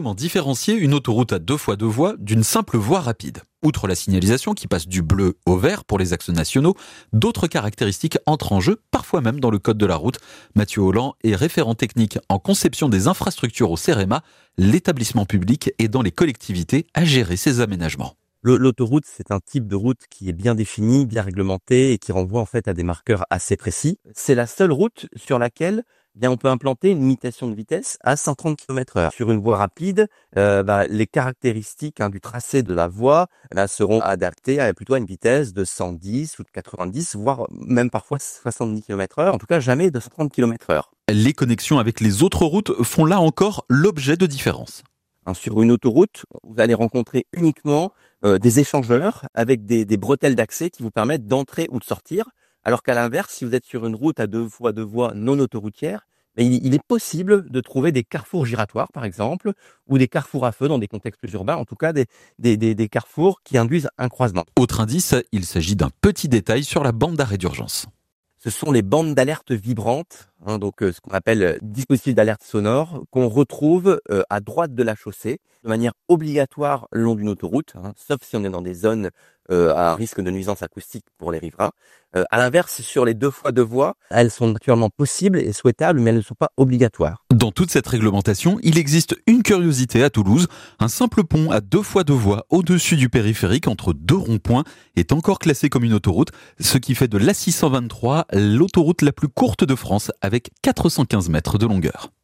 Comment différencier une autoroute à 2x2 voies d'une simple voie rapide ? Outre la signalisation qui passe du bleu au vert pour les axes nationaux, d'autres caractéristiques entrent en jeu, parfois même dans le code de la route. Mathieu Holland est référent technique en conception des infrastructures au CEREMA, l'établissement public aidant les collectivités à gérer ces aménagements. L'autoroute, c'est un type de route qui est bien défini, bien réglementé et qui renvoie en fait à des marqueurs assez précis. C'est la seule route sur laquelle on peut implanter une limitation de vitesse à 130 km/h. Sur une voie rapide, les caractéristiques du tracé de la voie seront adaptées plutôt à une vitesse de 110 ou de 90, voire même parfois 70 km/h. En tout cas, jamais de 130 km/h. Les connexions avec les autres routes font là encore l'objet de différences. Sur une autoroute, vous allez rencontrer uniquement des échangeurs avec des bretelles d'accès qui vous permettent d'entrer ou de sortir. Alors qu'à l'inverse, si vous êtes sur une route à 2x2 voies non autoroutières, il est possible de trouver des carrefours giratoires, par exemple, ou des carrefours à feu dans des contextes plus urbains, en tout cas des carrefours qui induisent un croisement. Autre indice, il s'agit d'un petit détail sur la bande d'arrêt d'urgence. Ce sont les bandes d'alerte vibrantes, ce qu'on appelle dispositifs d'alerte sonore, qu'on retrouve à droite de la chaussée, de manière obligatoire le long d'une autoroute, sauf si on est dans des zones à risque de nuisance acoustique pour les riverains. À l'inverse, sur les 2x2 voies, elles sont naturellement possibles et souhaitables, mais elles ne sont pas obligatoires. Dans toute cette réglementation, il existe une curiosité à Toulouse. Un simple pont à 2x2 voies au-dessus du périphérique entre deux ronds-points est encore classé comme une autoroute, ce qui fait de l'A623 l'autoroute la plus courte de France avec 415 mètres de longueur.